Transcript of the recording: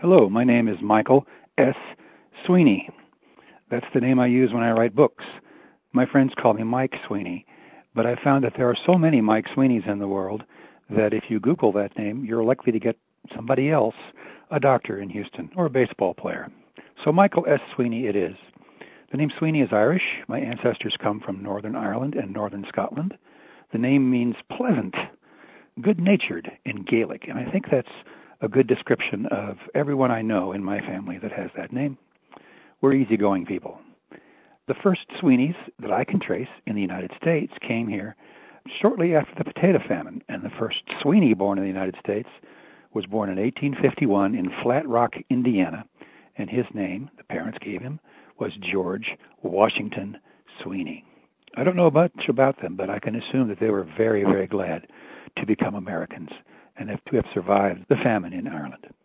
Hello, my name is Michael S. Sweeney. That's the name I use when I write books. My friends call me Mike Sweeney, but I found that there are so many Mike Sweeneys in the world that if you Google that name, you're likely to get somebody else, a doctor in Houston or a baseball player. So Michael S. Sweeney it is. The name Sweeney is Irish. My ancestors come from Northern Ireland and Northern Scotland. The name means pleasant, good-natured in Gaelic, and I think that's a good description of everyone I know in my family that has that name. We're easygoing people. The first Sweeneys that I can trace in the United States came here shortly after the potato famine, and the first Sweeney born in the United States was born in 1851 in Flat Rock, Indiana, and his name, the parents gave him, was George Washington Sweeney. I don't know much about them, but I can assume that they were very, very glad to become Americans and to have survived the famine in Ireland.